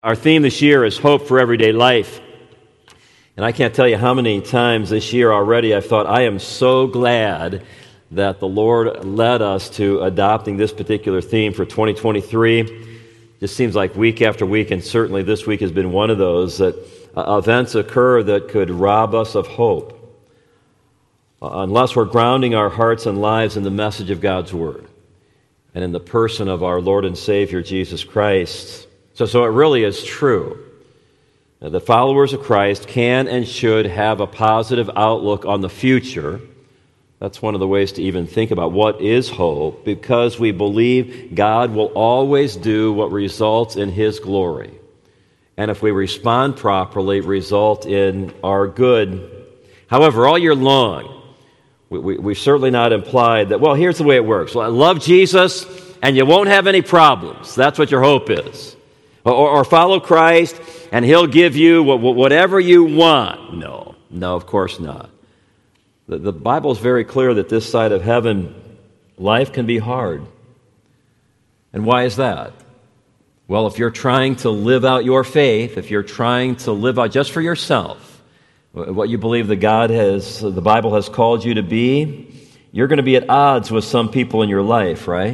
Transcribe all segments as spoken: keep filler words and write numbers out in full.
Our theme this year is Hope for Everyday Life. And I can't tell you how many times this year already I've thought, I am so glad that the Lord led us to adopting this particular theme for twenty twenty-three. Just seems like week after week, and certainly this week has been one of those, that uh, events occur that could rob us of hope uh, unless we're grounding our hearts and lives in the message of God's Word and in the person of our Lord and Savior, Jesus Christ. So, so it really is true. The followers of Christ can and should have a positive outlook on the future. That's one of the ways to even think about what is hope, because we believe God will always do what results in His glory. And if we respond properly, result in our good. However, all year long, we, we, we've certainly not implied that, well, here's the way it works. Well, love Jesus and you won't have any problems. That's what your hope is. Or, or follow Christ, and He'll give you whatever you want. No, no, of course not. The, the Bible is very clear that this side of heaven, life can be hard. And why is that? Well, if you're trying to live out your faith, if you're trying to live out just for yourself, what you believe that God has, the Bible has called you to be, you're going to be at odds with some people in your life, right?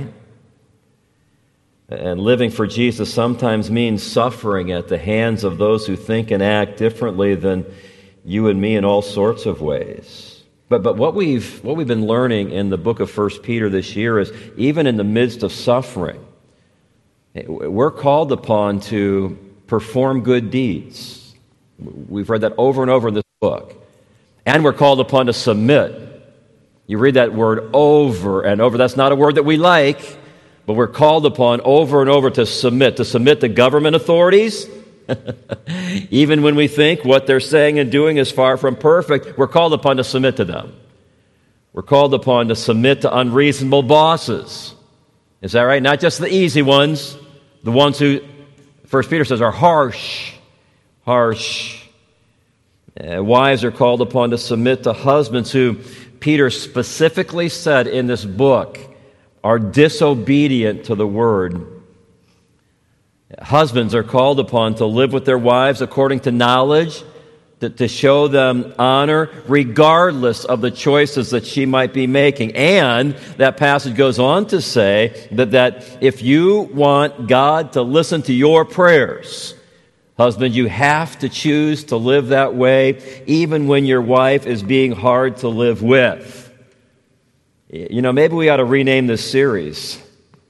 And living for Jesus sometimes means suffering at the hands of those who think and act differently than you and me in all sorts of ways. But but what we've what we've been learning in the book of First Peter this year is, even in the midst of suffering, we're called upon to perform good deeds. We've read that over and over in this book. And we're called upon to submit. You read that word over and over. That's not a word that we like. But we're called upon over and over to submit, to submit to government authorities. Even when we think what they're saying and doing is far from perfect, we're called upon to submit to them. We're called upon to submit to unreasonable bosses. Is that right? Not just the easy ones, the ones who, First Peter says, are harsh. Harsh. Uh, wives are called upon to submit to husbands who, Peter specifically said in this book, are disobedient to the word. Husbands are called upon to live with their wives according to knowledge, to, to show them honor, regardless of the choices that she might be making. And that passage goes on to say that, that if you want God to listen to your prayers, husband, you have to choose to live that way, even when your wife is being hard to live with. You know, maybe we ought to rename this series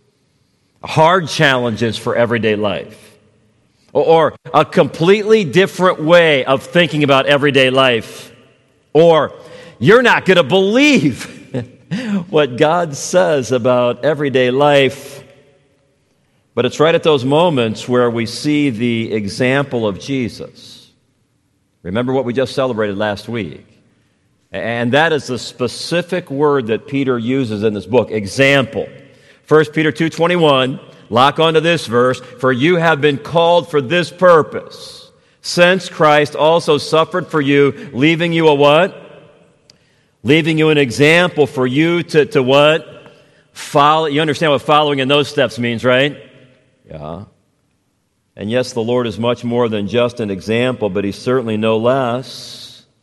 Hard Challenges for Everyday Life, or a completely different way of thinking about everyday life, or you're not going to believe what God says about everyday life. But it's right at those moments where we see the example of Jesus. Remember what we just celebrated last week. And that is the specific word that Peter uses in this book, example. First Peter two twenty-one, lock onto this verse, for you have been called for this purpose, since Christ also suffered for you, leaving you a what? Leaving you an example for you to, to what? Follow. You understand what following in those steps means, right? Yeah. And yes, the Lord is much more than just an example, but He's certainly no less.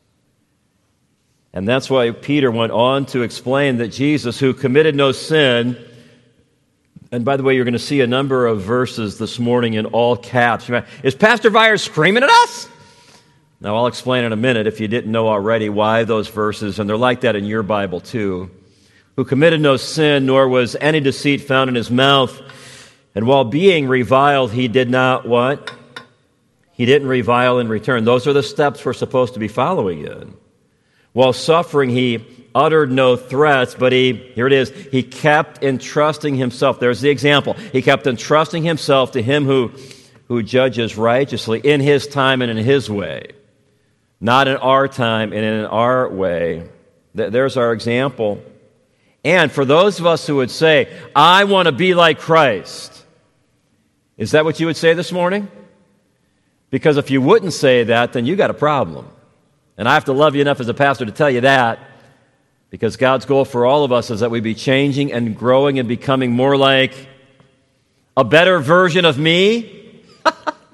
And that's why Peter went on to explain that Jesus, who committed no sin, and by the way, you're going to see a number of verses this morning in all caps. Is Pastor Vier screaming at us? Now, I'll explain in a minute, if you didn't know already, why those verses, and they're like that in your Bible too. Who committed no sin, nor was any deceit found in His mouth. And while being reviled, He did not what? He didn't revile in return. Those are the steps we're supposed to be following in. While suffering, He uttered no threats, but He, here it is, He kept entrusting Himself. There's the example. He kept entrusting Himself to Him who, who judges righteously in His time and in His way. Not in our time and in our way. There's our example. And for those of us who would say, I want to be like Christ, is that what you would say this morning? Because if you wouldn't say that, then you got a problem. And I have to love you enough as a pastor to tell you that, because God's goal for all of us is that we be changing and growing and becoming more like a better version of me.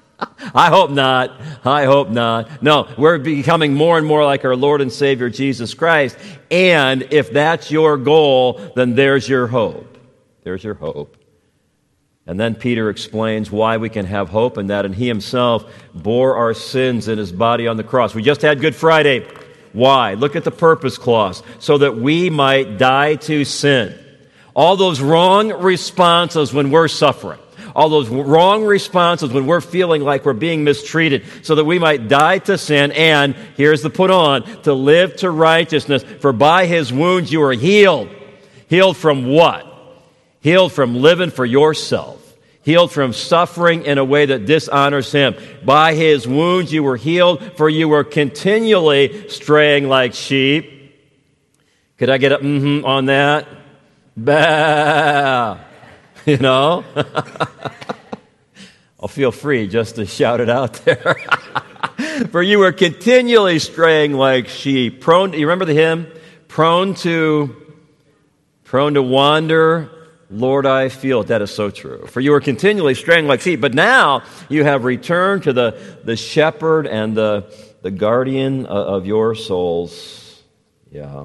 I hope not. I hope not. No, we're becoming more and more like our Lord and Savior, Jesus Christ. And if that's your goal, then there's your hope. There's your hope. And then Peter explains why we can have hope in that, and he himself bore our sins in his body on the cross. We just had Good Friday. Why? Look at the purpose clause. So that we might die to sin. All those wrong responses when we're suffering. All those wrong responses when we're feeling like we're being mistreated, so that we might die to sin, and, here's the put on, to live to righteousness. For by his wounds you are healed. Healed from what? Healed from living for yourself. Healed from suffering in a way that dishonors him. By his wounds you were healed, for you were continually straying like sheep. Could I get a mm-hmm on that? Bah! You know? I'll feel free just to shout it out there. For you were continually straying like sheep. Prone, you remember the hymn? Prone to, prone to wander, Lord, I feel it. That is so true. For you were continually straying like sheep, but now you have returned to the, the shepherd and the, the guardian of your souls. Yeah.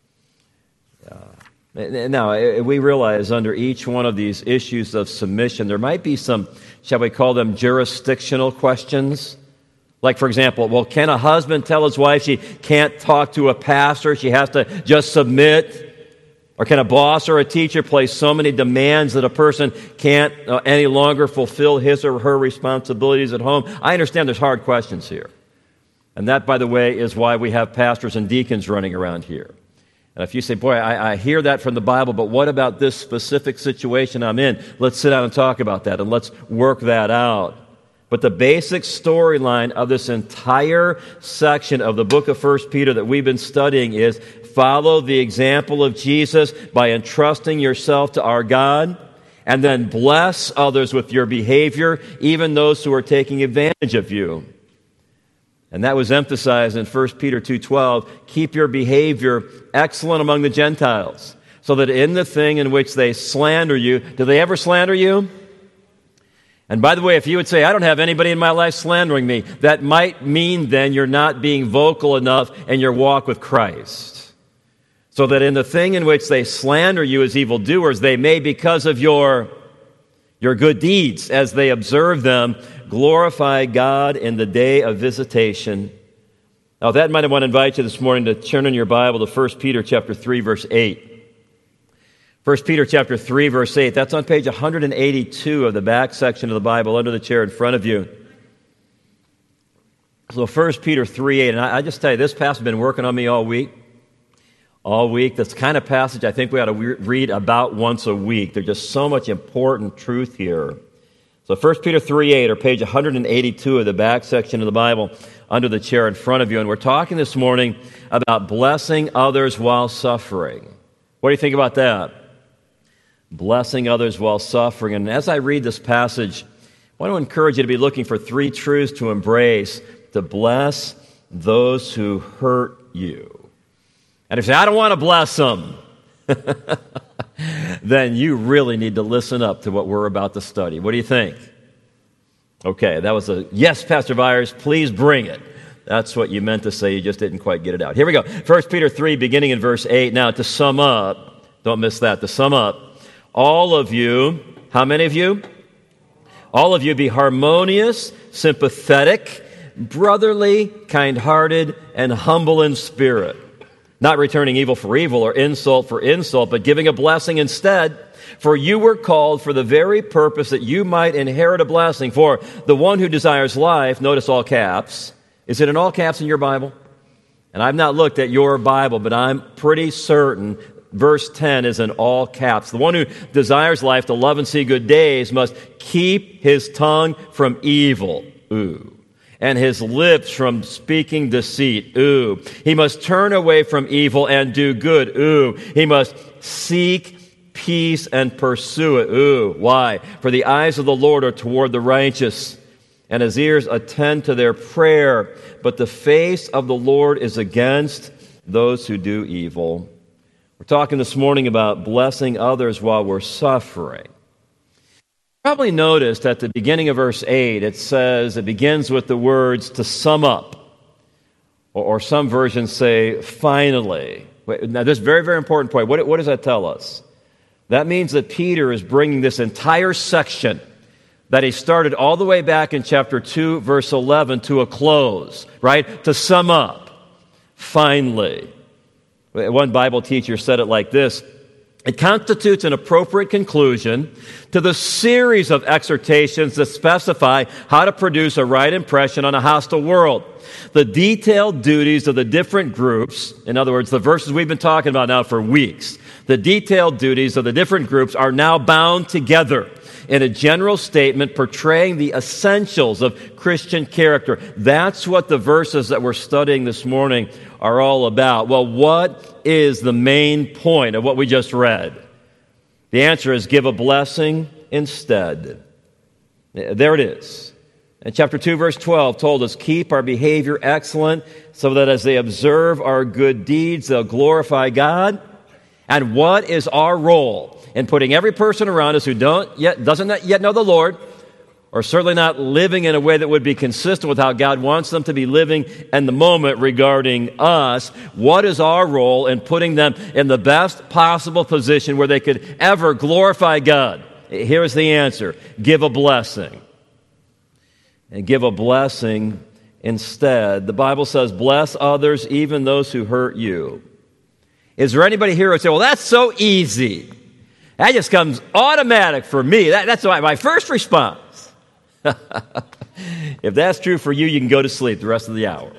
Now, we realize under each one of these issues of submission, there might be some, shall we call them, jurisdictional questions. Like, for example, well, can a husband tell his wife she can't talk to a pastor, she has to just submit? Or can a boss or a teacher place so many demands that a person can't uh, any longer fulfill his or her responsibilities at home? I understand there's hard questions here. And that, by the way, is why we have pastors and deacons running around here. And if you say, boy, I, I hear that from the Bible, but what about this specific situation I'm in? Let's sit down and talk about that, and let's work that out. But the basic storyline of this entire section of the book of First Peter that we've been studying is follow the example of Jesus by entrusting yourself to our God, and then bless others with your behavior, even those who are taking advantage of you. And that was emphasized in First Peter two twelve. Keep your behavior excellent among the Gentiles, so that in the thing in which they slander you, do they ever slander you? And by the way, if you would say, I don't have anybody in my life slandering me, that might mean then you're not being vocal enough in your walk with Christ. So that in the thing in which they slander you as evildoers, they may, because of your, your good deeds, as they observe them, glorify God in the day of visitation. Now, that might I want to invite you this morning to turn in your Bible to First Peter chapter three, verse eight. First Peter chapter three, verse eight. That's on page one eighty-two of the back section of the Bible under the chair in front of you. So First Peter three, eight. And I, I just tell you, this passage has been working on me all week. All week. That's the kind of passage I think we ought to re- read about once a week. There's just so much important truth here. So First Peter three, eight, or page one eighty-two of the back section of the Bible under the chair in front of you. And we're talking this morning about blessing others while suffering. What do you think about that? Blessing others while suffering. And as I read this passage, I want to encourage you to be looking for three truths to embrace to bless those who hurt you. And if you say, I don't want to bless them, then you really need to listen up to what we're about to study. What do you think? Okay, that was a yes, Pastor Byers, please bring it. That's what you meant to say, you just didn't quite get it out. Here we go. First Peter three, beginning in verse eight. Now, to sum up, don't miss that, to sum up, all of you, how many of you? All of you be harmonious, sympathetic, brotherly, kind-hearted, and humble in spirit, not returning evil for evil or insult for insult, but giving a blessing instead. For you were called for the very purpose that you might inherit a blessing. For the one who desires life, notice all caps. Is it in all caps in your Bible? And I've not looked at your Bible, but I'm pretty certain verse ten is in all caps. The one who desires life to love and see good days must keep his tongue from evil. Ooh. And his lips from speaking deceit. Ooh. He must turn away from evil and do good. Ooh. He must seek peace and pursue it. Ooh. Why? For the eyes of the Lord are toward the righteous, and his ears attend to their prayer. But the face of the Lord is against those who do evil. We're talking this morning about blessing others while we're suffering. Probably noticed at the beginning of verse eight, it says, it begins with the words to sum up. Or, or some versions say, finally. Now, this is a very, very important point. What, what does that tell us? That means that Peter is bringing this entire section that he started all the way back in chapter two, verse eleven, to a close, right? To sum up, finally. One Bible teacher said it like this: it constitutes an appropriate conclusion to the series of exhortations that specify how to produce a right impression on a hostile world. The detailed duties of the different groups, in other words, the verses we've been talking about now for weeks, the detailed duties of the different groups are now bound together in a general statement portraying the essentials of Christian character. That's what the verses that we're studying this morning are all about. Well, what is the main point of what we just read? The answer is give a blessing instead. There it is. And chapter two, verse twelve told us, keep our behavior excellent so that as they observe our good deeds, they'll glorify God. And what is our role in putting every person around us who don't yet doesn't yet know the Lord, or certainly not living in a way that would be consistent with how God wants them to be living in the moment regarding us? What is our role in putting them in the best possible position where they could ever glorify God? Here's the answer. Give a blessing. And give a blessing instead. The Bible says, bless others, even those who hurt you. Is there anybody here who would say, well, that's so easy? That just comes automatic for me. That, that's my, my first response. If that's true for you, you can go to sleep the rest of the hour.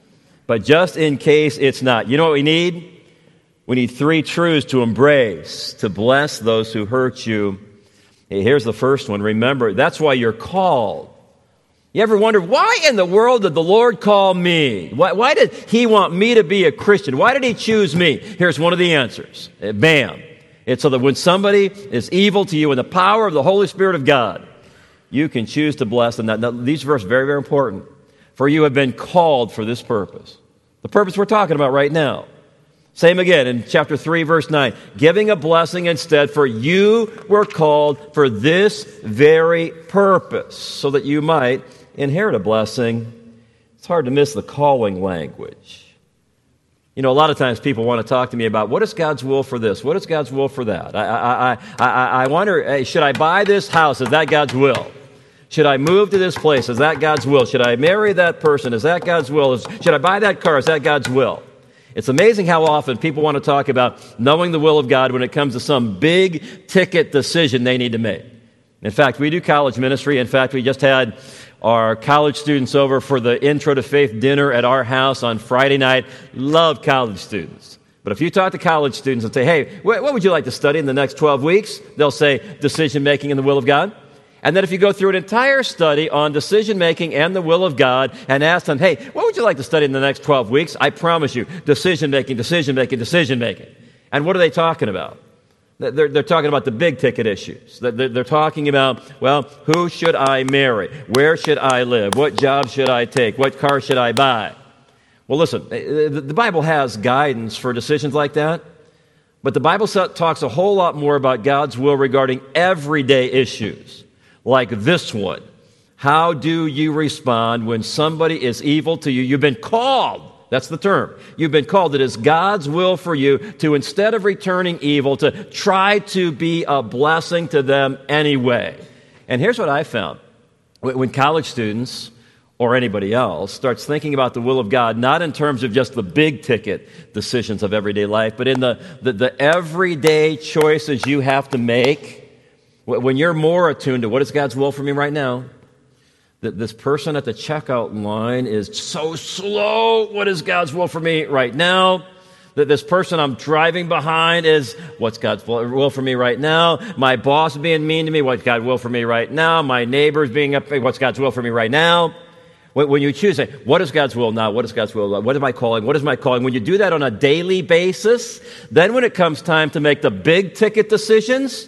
But just in case it's not, you know what we need? We need three truths to embrace, to bless those who hurt you. Hey, here's the first one. Remember, that's why you're called. You ever wonder, why in the world did the Lord call me? Why, why did He want me to be a Christian? Why did He choose me? Here's one of the answers. Bam. It's so that when somebody is evil to you in the power of the Holy Spirit of God, you can choose to bless them. Now, now, these verses are very, very important. For you have been called for this purpose. The purpose we're talking about right now. Same again in chapter three, verse nine. Giving a blessing instead, for you were called for this very purpose, so that you might inherit a blessing. It's hard to miss the calling language. You know, a lot of times people want to talk to me about what is God's will for this? What is God's will for that? I, I, I, I, I wonder, hey, should I buy this house? Is that God's will? Should I move to this place? Is that God's will? Should I marry that person? Is that God's will? Is, should I buy that car? Is that God's will? It's amazing how often people want to talk about knowing the will of God when it comes to some big ticket decision they need to make. In fact, we do college ministry. In fact, we just had our college students over for the Intro to Faith dinner at our house on Friday night. Love college students. But if you talk to college students and say, hey, what would you like to study in the next twelve weeks? They'll say decision-making and the will of God. And then if you go through an entire study on decision-making and the will of God and ask them, hey, what would you like to study in the next twelve weeks? I promise you, decision-making, decision-making, decision-making. And what are they talking about? They're, they're talking about the big ticket issues. They're, they're talking about, well, who should I marry? Where should I live? What job should I take? What car should I buy? Well, listen, the Bible has guidance for decisions like that, but the Bible talks a whole lot more about God's will regarding everyday issues, like this one. How do you respond when somebody is evil to you? You've been called. That's the term. You've been called. It is God's will for you to, instead of returning evil, to try to be a blessing to them anyway. And here's what I found. When college students or anybody else starts thinking about the will of God, not in terms of just the big ticket decisions of everyday life, but in the, the, the everyday choices you have to make, when you're more attuned to what is God's will for me right now, that this person at the checkout line is so slow. What is God's will for me right now? That this person I'm driving behind is, what's God's will for me right now? My boss being mean to me, what's God's will for me right now? My neighbors being up, what's God's will for me right now? When you choose, what is God's will now? What is God's will? What is my calling? What is my calling? When you do that on a daily basis, then when it comes time to make the big ticket decisions,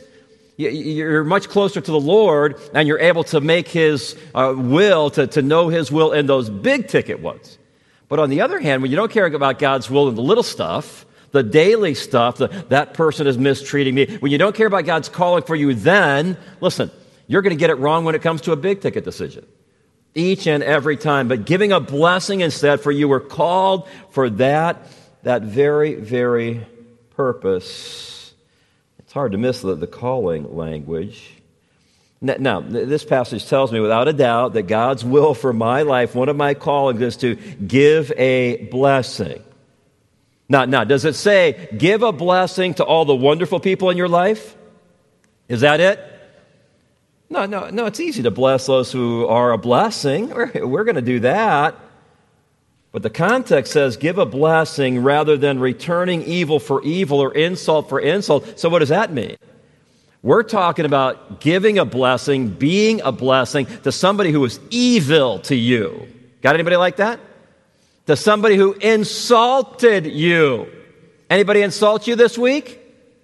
you're much closer to the Lord, and you're able to make His uh, will, to, to know His will in those big ticket ones. But on the other hand, when you don't care about God's will in the little stuff, the daily stuff, the, that person is mistreating me, when you don't care about God's calling for you, then, listen, You're going to get it wrong when it comes to a big-ticket decision. Each and every time. But giving a blessing instead, for you were called for that, that very, very purpose. It's hard to miss the, the calling language. Now, this passage tells me without a doubt that God's will for my life, one of my callings is to give a blessing. Now, now, does it say, give a blessing to all the wonderful people in your life? Is that it? No, no, no, it's easy to bless those who are a blessing. We're, we're going to do that. But the context says, give a blessing rather than returning evil for evil or insult for insult. So what does that mean? We're talking about giving a blessing, being a blessing to somebody who is evil to you. Got anybody like that? To somebody who insulted you. Anybody insult you this week?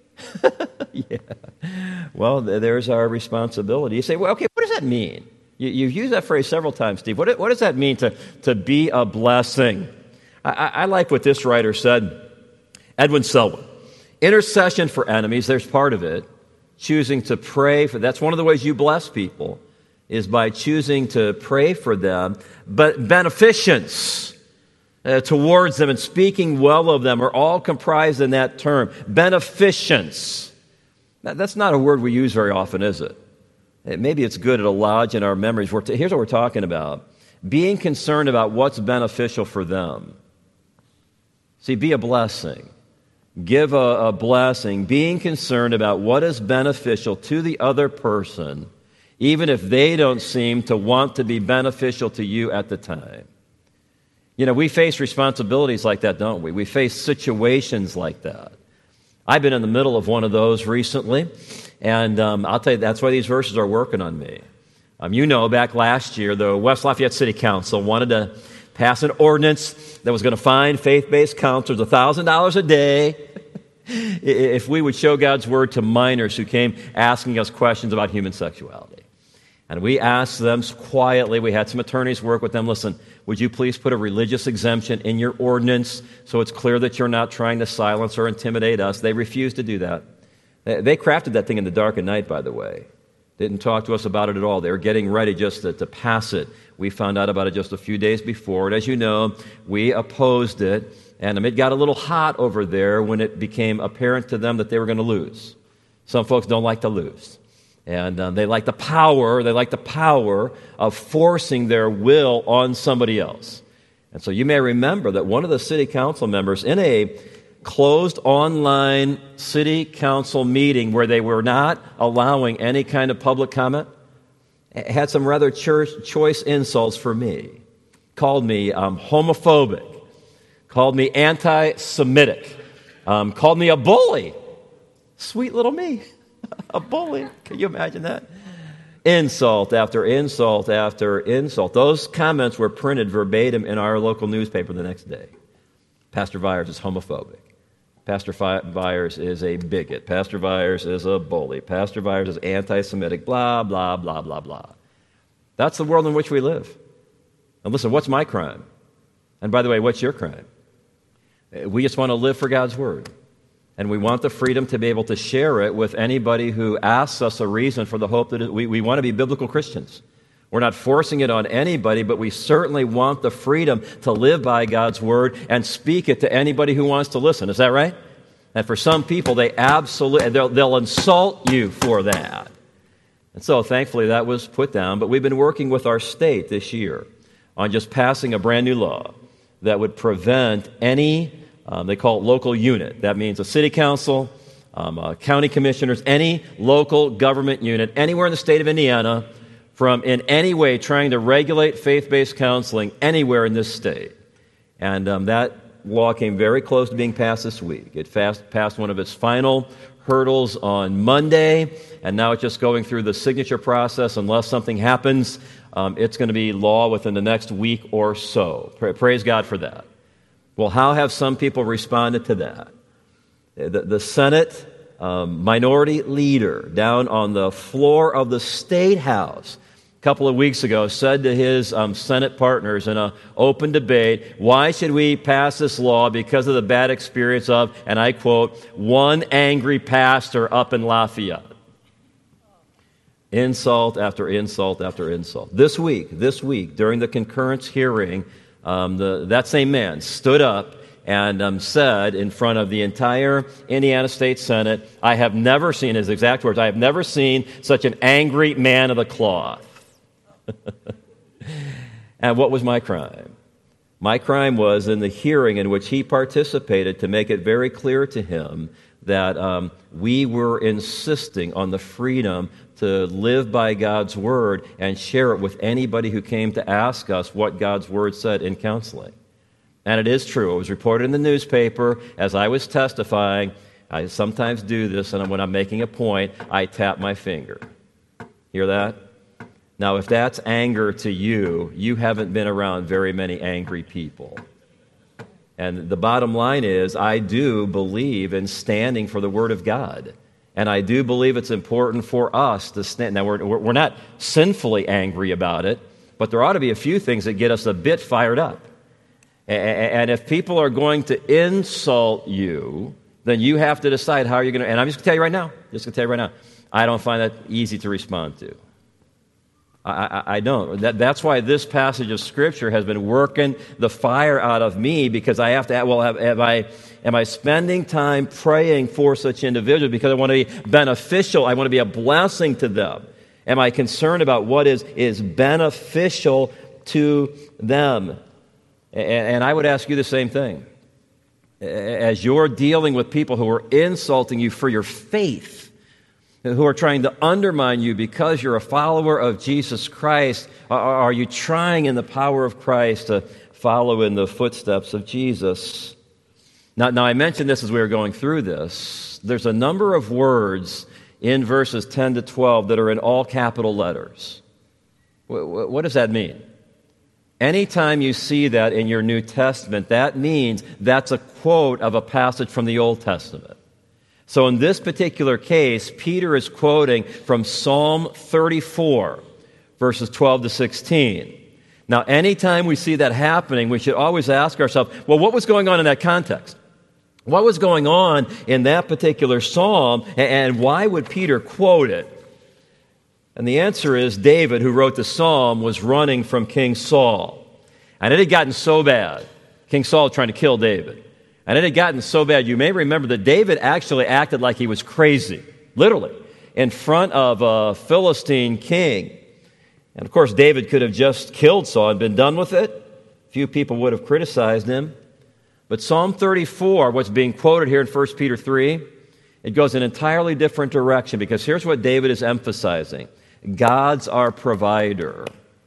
Yeah. Well, there's our responsibility. You say, well, okay, what does that mean? You, you've used that phrase several times, Steve. What, what does that mean to, to be a blessing? I, I like what this writer said, Edwin Selwyn. Intercession for enemies, there's part of it. Choosing to pray for, that's one of the ways you bless people, is by choosing to pray for them. But beneficence uh, towards them and speaking well of them are all comprised in that term. Beneficence. Now, that's not a word we use very often, is it? Maybe it's good to lodge in our memories. We're t- here's what we're talking about. Being concerned about what's beneficial for them. See, be a blessing. Give a, a blessing, being concerned about what is beneficial to the other person, even if they don't seem to want to be beneficial to you at the time. You know, we face responsibilities like that, don't we? We face situations like that. I've been in the middle of one of those recently, and um, I'll tell you, that's why these verses are working on me. Um, you know, back last year, the West Lafayette City Council wanted to pass an ordinance that was going to fine faith-based counselors one thousand dollars a day if we would show God's word to minors who came asking us questions about human sexuality. And we asked them quietly, we had some attorneys work with them, listen, would you please put a religious exemption in your ordinance so it's clear that you're not trying to silence or intimidate us? They refused to do that. They crafted that thing in the dark of night, by the way. Didn't talk to us about it at all. They were getting ready just to, to pass it. We found out about it just a few days before. And as you know, we opposed it. And it got a little hot over there when it became apparent to them that they were going to lose. Some folks don't like to lose. And uh, they like the power, they like the power of forcing their will on somebody else. And so you may remember that one of the city council members in a closed online city council meeting where they were not allowing any kind of public comment, had some rather church, choice insults for me. Called me um, homophobic. Called me anti-Semitic. Um, called me a bully. Sweet little me. A bully. Can you imagine that? Insult after insult after insult. Those comments were printed verbatim in our local newspaper the next day. Pastor Viers is homophobic. Pastor Viers is a bigot. Pastor Viers is a bully. Pastor Viers is anti-Semitic. Blah, blah, blah, blah, blah. That's the world in which we live. And listen, what's my crime? And by the way, what's your crime? We just want to live for God's word. And we want the freedom to be able to share it with anybody who asks us a reason for the hope that it, we, we want to be biblical Christians. We're not forcing it on anybody, but we certainly want the freedom to live by God's word and speak it to anybody who wants to listen. Is that right? And for some people, they absolutely, they'll, they'll insult you for that. And so thankfully that was put down. But we've been working with our state this year on just passing a brand new law that would prevent any, um, they call it local unit. That means a city council, um, uh, county commissioners, any local government unit anywhere in the state of Indiana from in any way trying to regulate faith-based counseling anywhere in this state. And um, that law came very close to being passed this week. It fast, passed one of its final hurdles on Monday, and now it's just going through the signature process. Unless something happens, um, it's going to be law within the next week or so. Pra- praise God for that. Well, how have some people responded to that? The, the Senate um, minority leader down on the floor of the State House a couple of weeks ago said to his um, Senate partners in an open debate, why should we pass this law because of the bad experience of, and I quote, one angry pastor up in Lafayette. Insult after insult after insult. This week, this week, during the concurrence hearing, um, the, that same man stood up and um, said in front of the entire Indiana State Senate, I have never seen, his exact words, I have never seen such an angry man of the cloth. And what was my crime? My crime was in the hearing in which he participated to make it very clear to him that um, we were insisting on the freedom to live by God's Word and share it with anybody who came to ask us what God's Word said in counseling. And it is true. It was reported in the newspaper as I was testifying. I sometimes do this, and when I'm making a point, I tap my finger. Hear that? Now, if that's anger to you, you haven't been around very many angry people. And the bottom line is, I do believe in standing for the Word of God. And I do believe it's important for us to stand. Now, we're, we're not sinfully angry about it, but there ought to be a few things that get us a bit fired up. And if people are going to insult you, then you have to decide how you're going to, and I'm just going to tell you right now, just going to tell you right now, I don't find that easy to respond to. I, I, I don't. That, that's why this passage of Scripture has been working the fire out of me, because I have to, well, have, have I, am I spending time praying for such individuals because I want to be beneficial, I want to be a blessing to them? Am I concerned about what is, is beneficial to them? And, and I would ask you the same thing. As you're dealing with people who are insulting you for your faith, who are trying to undermine you because you're a follower of Jesus Christ, are you trying in the power of Christ to follow in the footsteps of Jesus? Now, now I mentioned this as we were going through this. There's a number of words in verses ten to twelve that are in all capital letters. What does that mean? Anytime you see that in your New Testament, that means that's a quote of a passage from the Old Testament. So in this particular case, Peter is quoting from Psalm thirty-four, verses twelve to sixteen. Now, anytime we see that happening, we should always ask ourselves, well, what was going on in that context? What was going on in that particular psalm, and why would Peter quote it? And the answer is David, who wrote the psalm, was running from King Saul. And it had gotten so bad. King Saul was trying to kill David. And it had gotten so bad, you may remember that David actually acted like he was crazy, literally, in front of a Philistine king. And of course, David could have just killed Saul and been done with it. Few people would have criticized him. But Psalm thirty-four, what's being quoted here in First Peter three, it goes in an entirely different direction, because here's what David is emphasizing. God's our provider.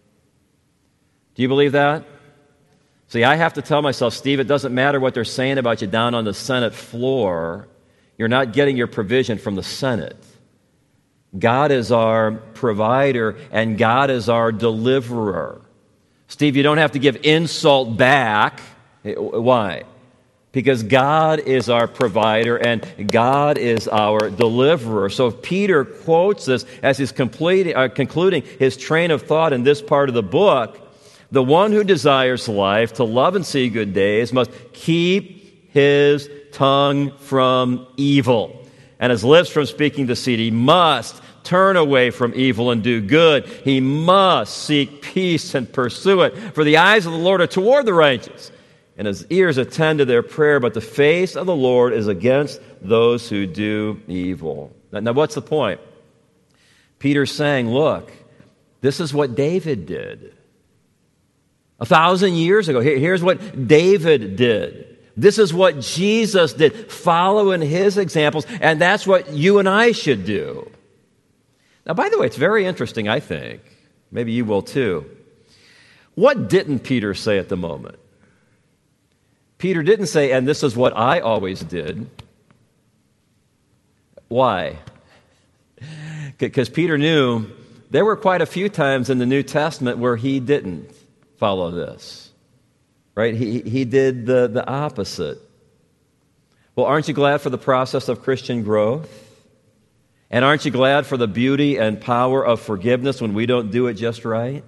Do you believe that? See, I have to tell myself, Steve, it doesn't matter what they're saying about you down on the Senate floor. You're not getting your provision from the Senate. God is our provider, and God is our deliverer. Steve, you don't have to give insult back. Why? Because God is our provider and God is our deliverer. So Peter quotes this as he's completing, uh, concluding his train of thought in this part of the book. The one who desires life, to love and see good days, must keep his tongue from evil and his lips from speaking deceit. He must turn away from evil and do good. He must seek peace and pursue it. For the eyes of the Lord are toward the righteous, and his ears attend to their prayer, but the face of the Lord is against those who do evil. Now, now what's the point? Peter's saying, look, this is what David did. A thousand years ago, here, here's what David did. This is what Jesus did. Follow in his examples, and that's what you and I should do. Now, by the way, it's very interesting, I think. Maybe you will too. What didn't Peter say at the moment? Peter didn't say, and this is what I always did. Why? Because Peter knew there were quite a few times in the New Testament where he didn't follow this. Right? He, he did the, the opposite. Well, aren't you glad for the process of Christian growth? And aren't you glad for the beauty and power of forgiveness when we don't do it just right?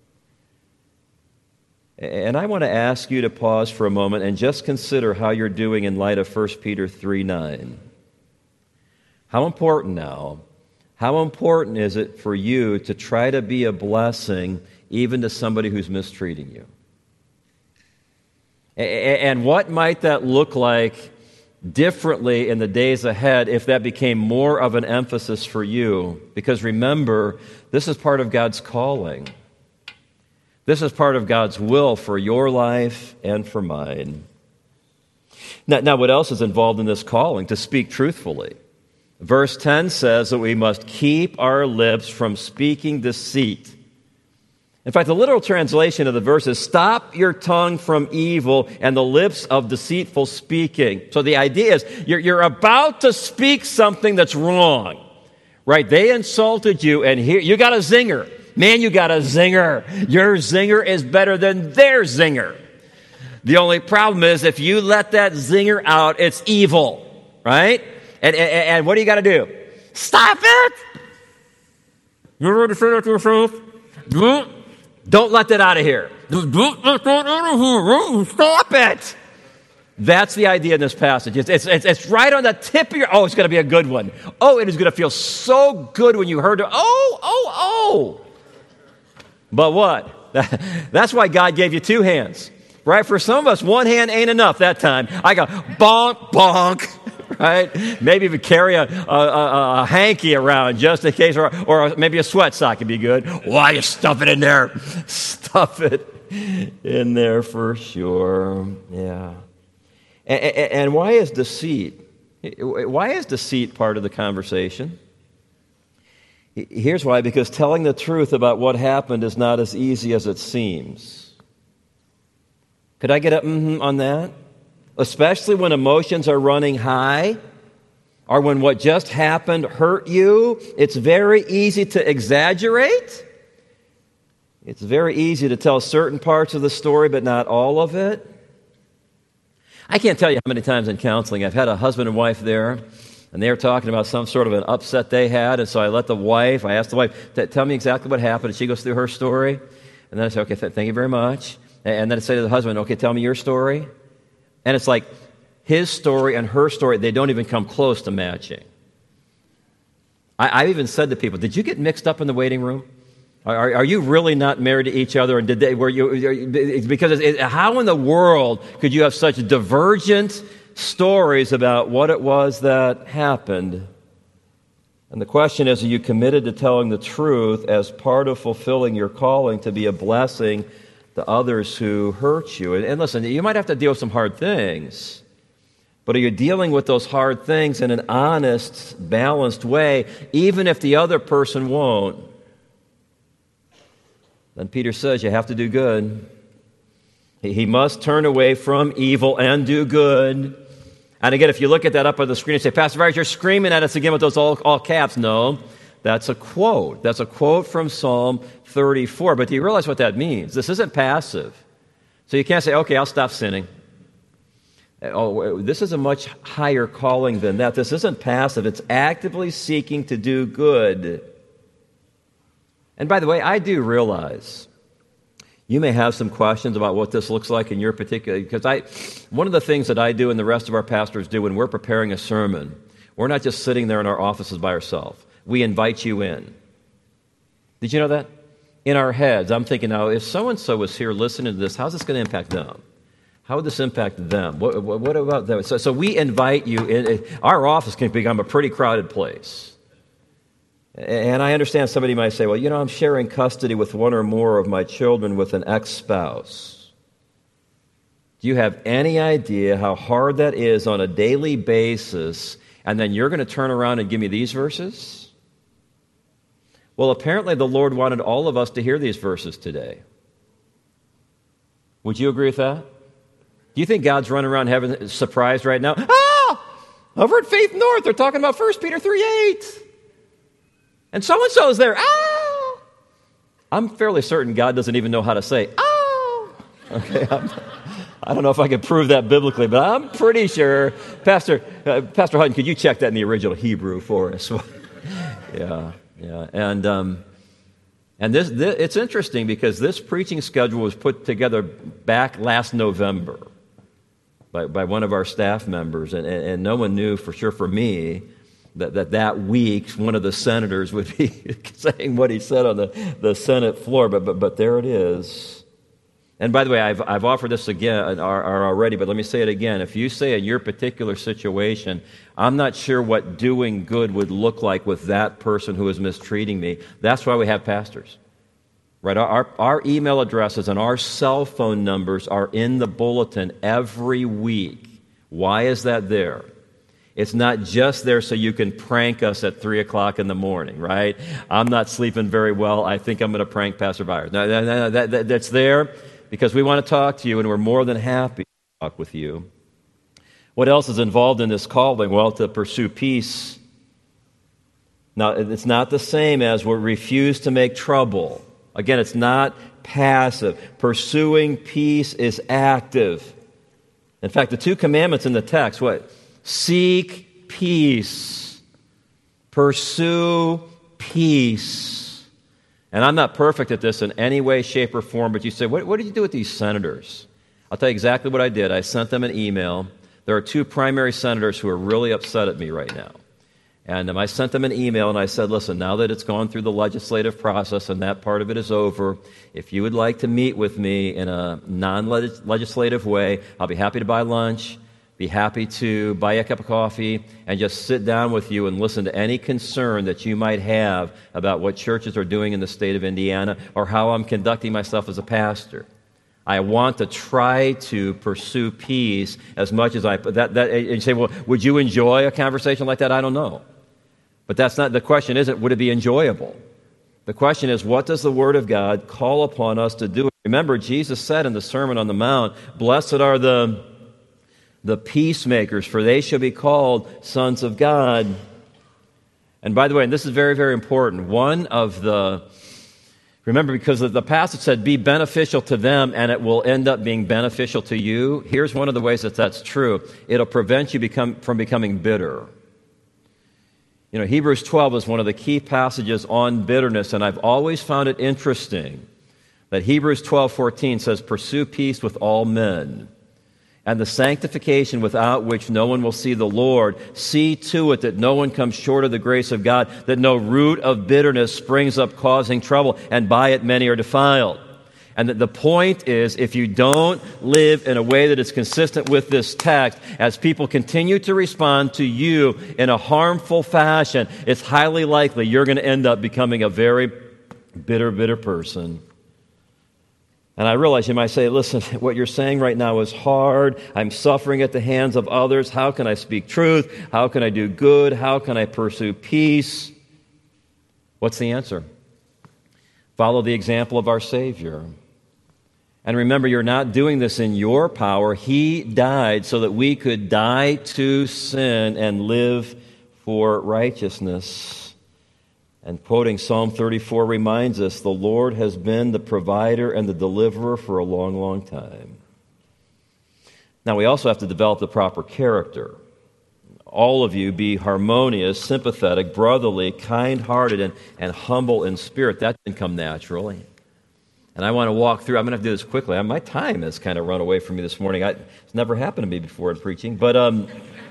And I want to ask you to pause for a moment and just consider how you're doing in light of First Peter three nine. How important now, How important is it for you to try to be a blessing even to somebody who's mistreating you? And what might that look like differently in the days ahead if that became more of an emphasis for you? Because remember, this is part of God's calling. This is part of God's will for your life and for mine. Now, now, what else is involved in this calling? To speak truthfully. Verse ten says that we must keep our lips from speaking deceit. In fact, the literal translation of the verse is, stop your tongue from evil and the lips of deceitful speaking. So the idea is, you're, you're about to speak something that's wrong, right? They insulted you, and here you got a zinger. Man, you got a zinger. Your zinger is better than their zinger. The only problem is, if you let that zinger out, it's evil, right? And, and, and what do you got to do? Stop it! You're ready to say that to yourself? Don't let that out of here. Don't let that out of here. Stop it! That's the idea in this passage. It's, it's, it's, it's right on the tip of your... Oh, it's going to be a good one. Oh, it is going to feel so good when you heard it. Oh, oh, oh. But what? That's why God gave you two hands. Right? For some of us, one hand ain't enough that time. I go bonk, bonk. Right? Maybe if you carry a, a, a, a hanky around just in case, or, or maybe a sweat sock would be good. Why you stuff it in there? Stuff it in there for sure. Yeah. And, and, and why is deceit? Why is deceit part of the conversation? Here's why. Because telling the truth about what happened is not as easy as it seems. Could I get a mm-hmm on that? Especially when emotions are running high, or when what just happened hurt you, it's very easy to exaggerate. It's very easy to tell certain parts of the story, but not all of it. I can't tell you how many times in counseling I've had a husband and wife there, and they were talking about some sort of an upset they had, and so I let the wife, I asked the wife, tell me exactly what happened, and she goes through her story, and then I say, okay, th- thank you very much. And then I say to the husband, okay, tell me your story. And it's like his story and her story, they don't even come close to matching. I, I've even said to people, did you get mixed up in the waiting room? Are, are you really not married to each other? And did they, were you, because it, how in the world could you have such divergent stories about what it was that happened? And the question is, are you committed to telling the truth as part of fulfilling your calling to be a blessing to others who hurt you? And, and listen, you might have to deal with some hard things, but are you dealing with those hard things in an honest, balanced way, even if the other person won't? Then Peter says you have to do good. He, he must turn away from evil and do good. And again, if you look at that up on the screen and say, Pastor Vargas, you're screaming at us again with those all, all caps. No. That's a quote. That's a quote from Psalm thirty-four. But do you realize what that means? This isn't passive. So you can't say, okay, I'll stop sinning. Oh, this is a much higher calling than that. This isn't passive. It's actively seeking to do good. And by the way, I do realize you may have some questions about what this looks like in your particular, because I, one of the things that I do and the rest of our pastors do when we're preparing a sermon, we're not just sitting there in our offices by ourselves. We invite you in. Did you know that? In our heads, I'm thinking, now, if so-and-so was here listening to this, how's this going to impact them? How would this impact them? What, what, what about them? So, so we invite you in. Our office can become a pretty crowded place. And I understand somebody might say, well, you know, I'm sharing custody with one or more of my children with an ex-spouse. Do you have any idea how hard that is on a daily basis? And then you're going to turn around and give me these verses? Well, apparently the Lord wanted all of us to hear these verses today. Would you agree with that? Do you think God's running around heaven surprised right now? Ah! Over at Faith North, they're talking about First Peter three eight. And so-and-so is there. Ah! I'm fairly certain God doesn't even know how to say, ah! Okay, I'm, I don't know if I can prove that biblically, but I'm pretty sure. Pastor uh, Pastor Hutton, could you check that in the original Hebrew for us? yeah, yeah. And um, and this, this it's interesting because this preaching schedule was put together back last November by, by one of our staff members, and, and, and no one knew for sure for me that that, that week one of the senators would be saying what he said on the, the Senate floor, but, but, but there it is. And by the way, I've, I've offered this again or, or already, but let me say it again. If you say in your particular situation, I'm not sure what doing good would look like with that person who is mistreating me, that's why we have pastors. Right? Our, our email addresses and our cell phone numbers are in the bulletin every week. Why is that there? It's not just there so you can prank us at three o'clock in the morning, right? I'm not sleeping very well. I think I'm going to prank Pastor Byers. No, no, no, that, that, that's there because we want to talk to you, and we're more than happy to talk with you. What else is involved in this calling? Well, to pursue peace. Now, it's not the same as we refuse to make trouble. Again, it's not passive. Pursuing peace is active. In fact, the two commandments in the text, what? Seek peace. Pursue peace. And I'm not perfect at this in any way, shape, or form, but you say, what, what did you do with these senators? I'll tell you exactly what I did. I sent them an email. There are two primary senators who are really upset at me right now. And um, I sent them an email, and I said, listen, now that it's gone through the legislative process and that part of it is over, if you would like to meet with me in a non-legislative way, I'll be happy to buy lunch, be happy to buy a cup of coffee, and just sit down with you and listen to any concern that you might have about what churches are doing in the state of Indiana or how I'm conducting myself as a pastor. I want to try to pursue peace as much as I... That, that, and you say, well, would you enjoy a conversation like that? I don't know. But that's not... The question isn't, would it be enjoyable? The question is, what does the Word of God call upon us to do? Remember, Jesus said in the Sermon on the Mount, blessed are the, the peacemakers, for they shall be called sons of God. And by the way, and this is very, very important, one of the... Remember, because the passage said, be beneficial to them, and it will end up being beneficial to you. Here's one of the ways that that's true. It'll prevent you become, from becoming bitter. You know, Hebrews twelve is one of the key passages on bitterness, and I've always found it interesting that Hebrews twelve fourteen says, pursue peace with all men, and the sanctification without which no one will see the Lord. See to it that no one comes short of the grace of God, that no root of bitterness springs up causing trouble, and by it many are defiled. And that the point is, if you don't live in a way that is consistent with this text, as people continue to respond to you in a harmful fashion, it's highly likely you're going to end up becoming a very bitter, bitter person. And I realize you might say, listen, what you're saying right now is hard. I'm suffering at the hands of others. How can I speak truth? How can I do good? How can I pursue peace? What's the answer? Follow the example of our Savior. And remember, you're not doing this in your power. He died so that we could die to sin and live for righteousness. And quoting Psalm thirty-four reminds us, the Lord has been the provider and the deliverer for a long, long time. Now, we also have to develop the proper character. All of you be harmonious, sympathetic, brotherly, kind-hearted, and, and humble in spirit. That didn't come naturally. And I want to walk through, I'm going to have to do this quickly. My time has kind of run away from me this morning. I, it's never happened to me before in preaching. But... um.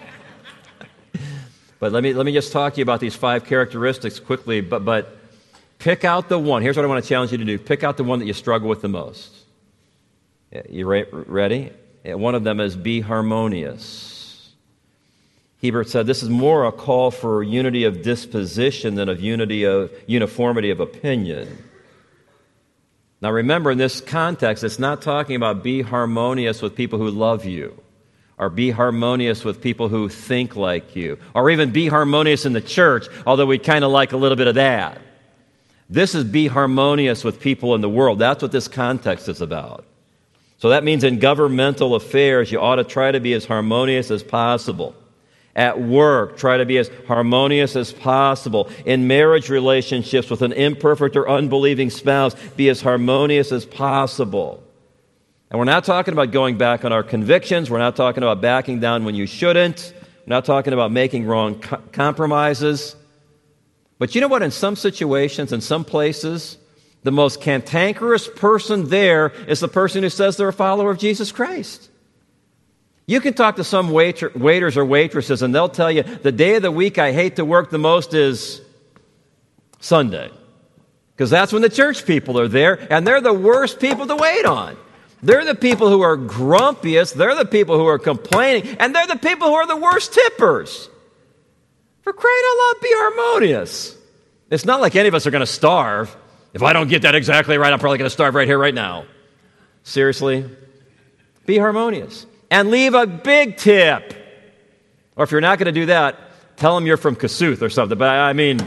But let me let me just talk to you about these five characteristics quickly, but but pick out the one. Here's what I want to challenge you to do. Pick out the one that you struggle with the most. You ready? One of them is be harmonious. Hebert said this is more a call for unity of disposition than of unity of uniformity of opinion. Now remember, in this context, it's not talking about be harmonious with people who love you, or be harmonious with people who think like you, or even be harmonious in the church, although we kind of like a little bit of that. This is be harmonious with people in the world. That's what this context is about. So that means in governmental affairs, you ought to try to be as harmonious as possible. At work, try to be as harmonious as possible. In marriage relationships with an imperfect or unbelieving spouse, be as harmonious as possible. And we're not talking about going back on our convictions. We're not talking about backing down when you shouldn't. We're not talking about making wrong co- compromises. But you know what? In some situations, in some places, the most cantankerous person there is the person who says they're a follower of Jesus Christ. You can talk to some waiter, waiters or waitresses, and they'll tell you, the day of the week I hate to work the most is Sunday. Because that's when the church people are there, and they're the worst people to wait on. They're the people who are grumpiest, they're the people who are complaining, and they're the people who are the worst tippers. For crying out loud, be harmonious. It's not like any of us are going to starve. If I don't get that exactly right, I'm probably going to starve right here, right now. Seriously? Be harmonious. And leave a big tip. Or if you're not going to do that, tell them you're from Kasuth or something. But I, I mean,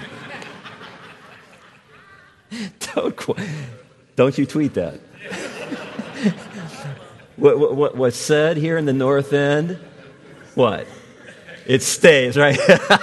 don't, don't you tweet that. what, what, what's said here in the North End? What? It stays, right?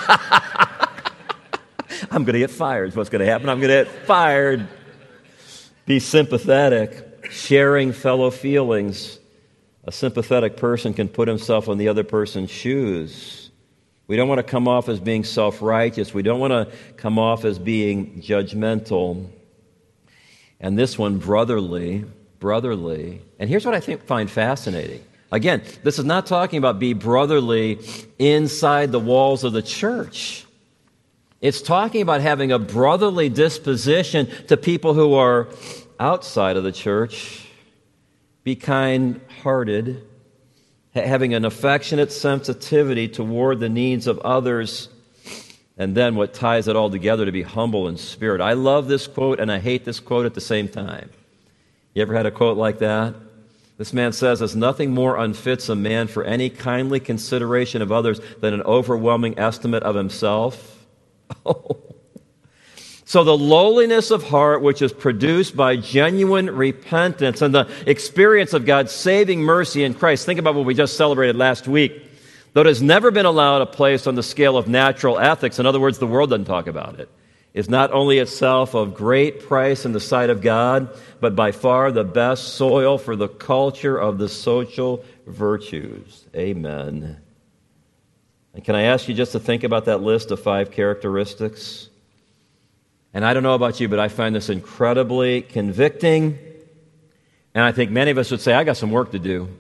I'm going to get fired is what's going to happen. I'm going to get fired. Be sympathetic, sharing fellow feelings. A sympathetic person can put himself in the other person's shoes. We don't want to come off as being self-righteous. We don't want to come off as being judgmental. And this one, brotherly, brotherly. And here's what I think find fascinating. Again, this is not talking about be brotherly inside the walls of the church. It's talking about having a brotherly disposition to people who are outside of the church. Be kind-hearted, having an affectionate sensitivity toward the needs of others, and then what ties it all together, to be humble in spirit. I love this quote and I hate this quote at the same time. You ever had a quote like that? This man says, "As nothing more unfits a man for any kindly consideration of others than an overwhelming estimate of himself." Oh. So the lowliness of heart, which is produced by genuine repentance and the experience of God's saving mercy in Christ. Think about what we just celebrated last week. Though it has never been allowed a place on the scale of natural ethics, in other words, the world doesn't talk about it, is not only itself of great price in the sight of God, but by far the best soil for the culture of the social virtues. Amen. And can I ask you just to think about that list of five characteristics? And I don't know about you, but I find this incredibly convicting. And I think many of us would say, I got some work to do.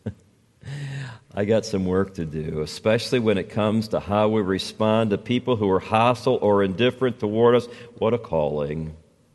I got some work to do, especially when it comes to how we respond to people who are hostile or indifferent toward us. What a calling.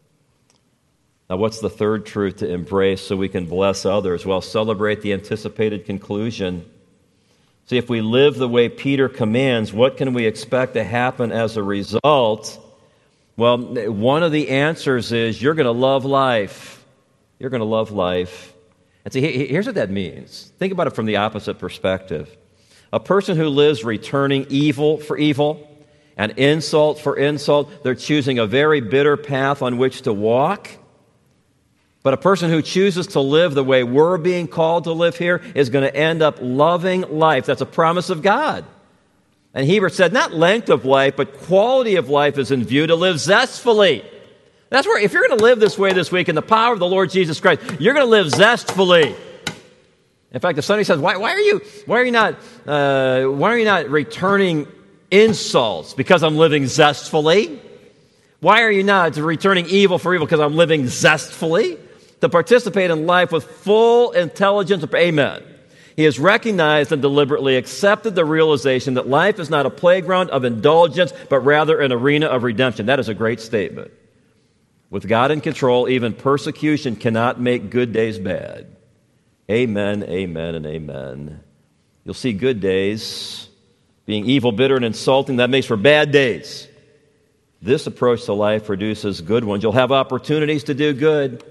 Now, what's the third truth to embrace so we can bless others? Well, celebrate the anticipated conclusion. See, if we live the way Peter commands, what can we expect to happen as a result? Well, one of the answers is you're going to love life. You're going to love life. And see, here's what that means. Think about it from the opposite perspective. A person who lives returning evil for evil and insult for insult, they're choosing a very bitter path on which to walk. But a person who chooses to live the way we're being called to live here is going to end up loving life. That's a promise of God. And Hebrews said, not length of life, but quality of life is in view, to live zestfully. That's where, if you're going to live this way this week in the power of the Lord Jesus Christ, you're going to live zestfully. In fact, if somebody says, why, why are you, why are you not, uh, why are you not returning insults? Because I'm living zestfully. Why are you not returning evil for evil? Because I'm living zestfully. To participate in life with full intelligence. Amen. He has recognized and deliberately accepted the realization that life is not a playground of indulgence, but rather an arena of redemption. That is a great statement. With God in control, even persecution cannot make good days bad. Amen, amen, and amen. You'll see good days being evil, bitter, and insulting. That makes for bad days. This approach to life produces good ones. You'll have opportunities to do good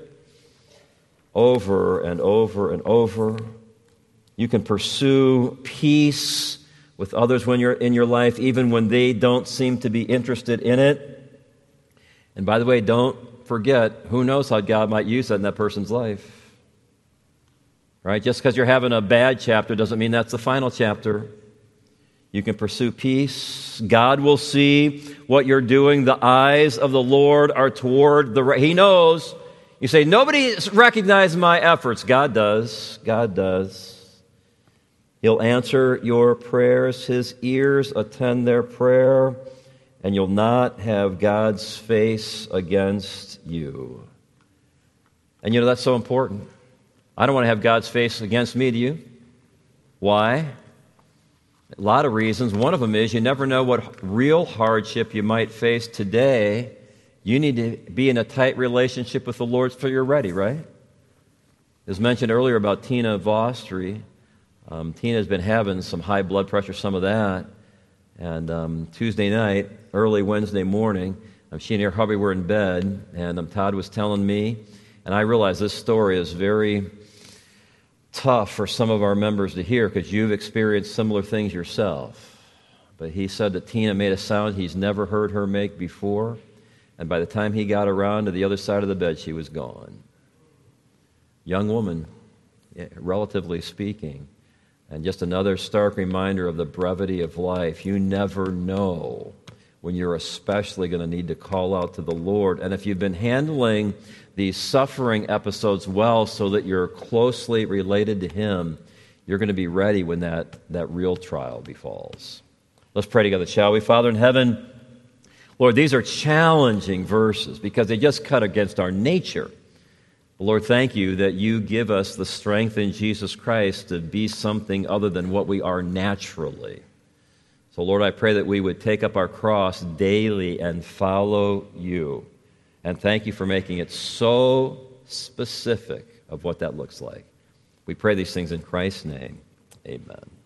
over and over and over. You can pursue peace with others when you're in your life, even when they don't seem to be interested in it. And by the way, don't forget, who knows how God might use that in that person's life. Right? Just because you're having a bad chapter doesn't mean that's the final chapter. You can pursue peace. God will see what you're doing. The eyes of the Lord are toward the right. He knows. You say, nobody recognizes my efforts. God does. God does. He'll answer your prayers. His ears attend their prayer, and you'll not have God's face against you. And you know, that's so important. I don't want to have God's face against me, do you? Why? A lot of reasons. One of them is you never know what real hardship you might face today. You need to be in a tight relationship with the Lord so you're ready, right? As mentioned earlier about Tina Vostri, um, Tina's been having some high blood pressure, some of that. And um, Tuesday night, early Wednesday morning, um, she and her hubby were in bed, and um, Todd was telling me, and I realize this story is very tough for some of our members to hear because you've experienced similar things yourself. But he said that Tina made a sound he's never heard her make before, and by the time he got around to the other side of the bed, she was gone. Young woman, relatively speaking, and just another stark reminder of the brevity of life. You never know when you're especially going to need to call out to the Lord. And if you've been handling these suffering episodes well so that you're closely related to Him, you're going to be ready when that, that real trial befalls. Let's pray together, shall we? Father in heaven, Lord, these are challenging verses because they just cut against our nature. Lord, thank you that you give us the strength in Jesus Christ to be something other than what we are naturally. So, Lord, I pray that we would take up our cross daily and follow you. And thank you for making it so specific of what that looks like. We pray these things in Christ's name. Amen.